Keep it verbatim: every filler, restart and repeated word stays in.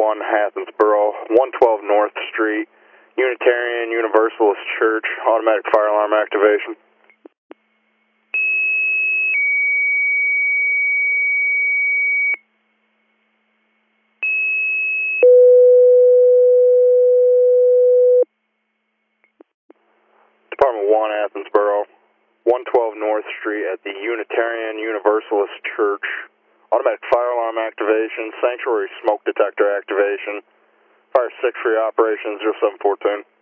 one, Athensboro, one twelve North Street, Unitarian Universalist Church, automatic fire alarm activation. Department one, Athensboro, one twelve North Street at the Unitarian Universalist Church, automatic fire alarm activation, sanctuary smoke detector activation, fire six for your operation zero seven fourteen.